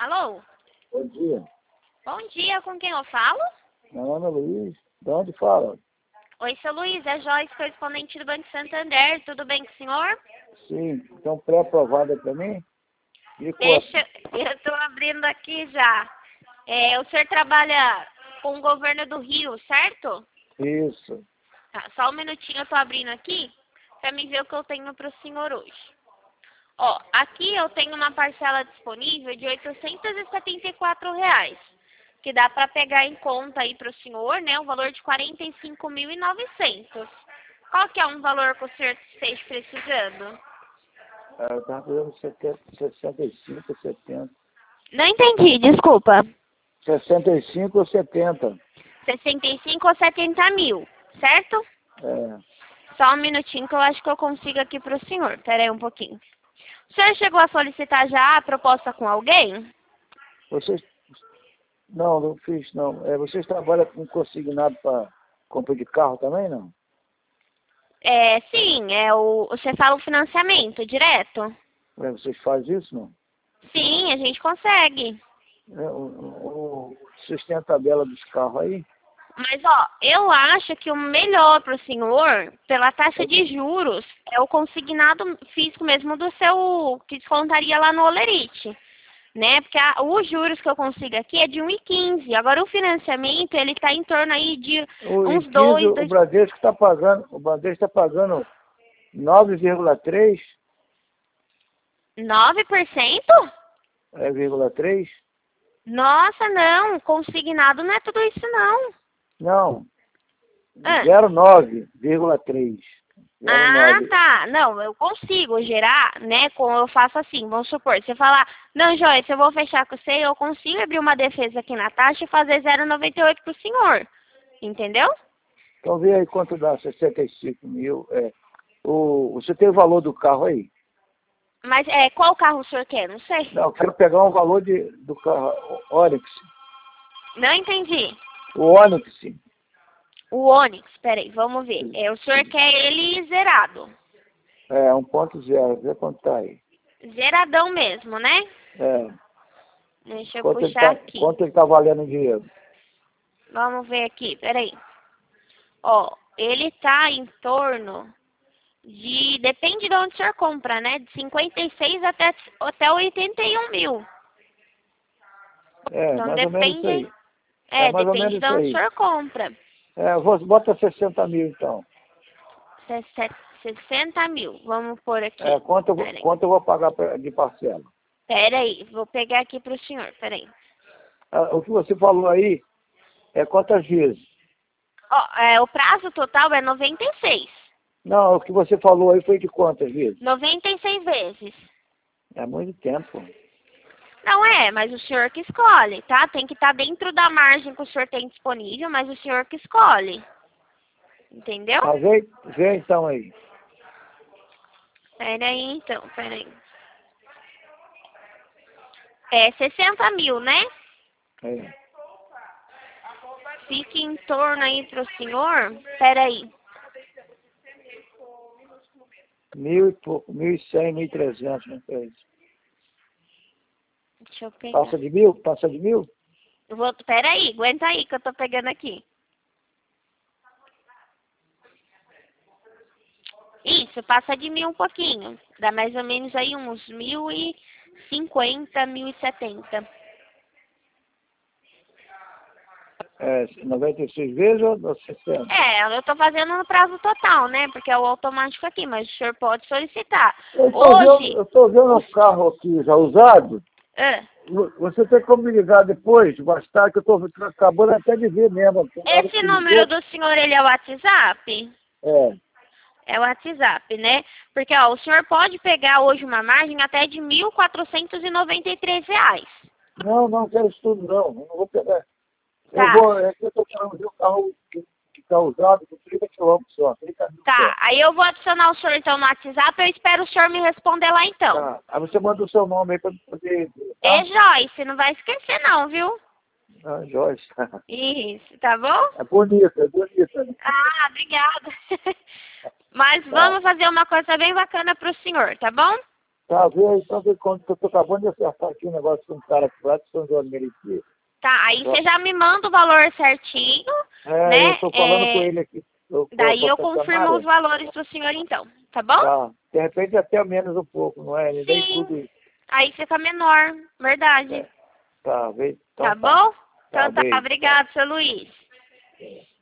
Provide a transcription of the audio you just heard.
Alô? Bom dia. Bom dia, com quem eu falo? Meu nome é Luiz. De onde fala? Oi, seu Luiz, é Joyce, correspondente do Banco Santander. Tudo bem com o senhor? Sim. Então, pré-aprovada para mim? Me conta. Deixa, eu estou abrindo aqui já. O senhor trabalha com o governo do Rio, certo? Isso. Tá, só um minutinho, eu estou abrindo aqui para me ver o que eu tenho para o senhor hoje. Ó, aqui eu tenho uma parcela disponível de R$ 874, que dá para pegar em conta aí para o senhor, né, um valor de 45.900. Qual que é um valor que o senhor esteja precisando? Eu estava pegando 65 ou 70. Não entendi, desculpa. 65 ou 70. 65 ou 70 mil, certo? É. Só um minutinho que eu acho que eu consigo aqui para o senhor. Espera aí um pouquinho. O senhor chegou a solicitar já a proposta com alguém? Vocês... Não, não fiz, não. Vocês trabalham com consignado para compra de carro também, não? Sim, você fala o financiamento direto? Vocês fazem isso, não? Sim, a gente consegue. Vocês têm a tabela dos carros aí? Mas, ó, eu acho que o melhor para o senhor, pela taxa de juros, é o consignado físico mesmo do seu, que descontaria lá no Olerite, né? Porque os juros que eu consigo aqui é de 1,15. Agora, o financiamento, ele está em torno aí de uns 15, o Bradesco está pagando, 9,3. 9%? 0,3? Nossa, não, consignado não é tudo isso, não. Não, Ah. 0,9,3. Ah, tá. Não, eu consigo gerar, né? Eu faço assim, vamos supor, você falar, não, Joyce, eu vou fechar com você, eu consigo abrir uma defesa aqui na taxa e fazer 0,98 pro senhor. Entendeu? Então vê aí quanto dá 65 mil. Você tem o valor do carro aí? Mas qual carro o senhor quer? Não sei. Não, eu quero pegar um valor do carro Onix. Não entendi. O Onix. O Onix, peraí, vamos ver. O senhor quer ele zerado? 1.0, vê quanto tá aí. Zeradão mesmo, né? Deixa eu puxar aqui. Quanto ele tá valendo em dinheiro? Vamos ver aqui, peraí. Ó, ele tá em torno de, depende de onde o senhor compra, né? De 56 até 81 mil. Então mais ou menos isso aí. Mais ou menos depende de onde o senhor compra. Bota 60 mil então. 60 mil, vamos pôr aqui. Quanto eu vou pagar de parcela? Peraí, vou pegar aqui pro senhor, peraí. O que você falou aí é quantas vezes? O prazo total é 96. Não, o que você falou aí foi de quantas vezes? 96 vezes. É muito tempo. Não mas o senhor que escolhe, tá? Tem que estar dentro da margem que o senhor tem disponível, mas o senhor que escolhe. Entendeu? Vê então aí. Peraí, então, peraí. 60 mil, né? Fica em torno aí pro senhor, peraí. 1.000 e pouco, 1.100, 1.300, não é isso? Deixa eu pegar. Passa de 1.000? Passa de 1.000? Peraí, aguenta aí que eu tô pegando aqui. Isso, passa de 1.000 um pouquinho. Dá mais ou menos aí uns 1.050, 1.070. 96 vezes ou 60? Eu tô fazendo no prazo total, né? Porque é o automático aqui, mas o senhor pode solicitar. Eu tô vendo um carro aqui já usado. Você tem como me ligar depois, mais tarde, que eu tô acabando até de ver mesmo. Esse número do senhor, ele é o WhatsApp? É o WhatsApp, né? Porque, o senhor pode pegar hoje uma margem até de R$ 1.493. Não quero isso tudo, não. Eu não vou pegar. Tá. Eu tô querendo ver o carro que tá usado por 30 quilômetros só. 30 mil tá, só. aí eu vou adicionar o senhor, então, no WhatsApp. Eu espero o senhor me responder lá, então. Tá. Aí você manda o seu nome aí pra poder... Tá? Joyce, não vai esquecer, não, viu? Joyce. Isso, tá bom? É bonita. Obrigada. Mas vamos fazer uma coisa bem bacana pro senhor, tá bom? Tá, vê aí, então, quando eu tô acabando de acertar aqui um negócio com um cara aqui lá de São João de Meriti. Tá, aí você já me manda o valor certinho, né? Eu tô falando com ele aqui. Daí eu confirmo os valores pro senhor, então. Tá bom? Tá, de repente até menos um pouco, não é? Ele nem tudo isso. Aí fica menor, verdade. Tá, tá bom? Então tá, obrigado, seu Luiz.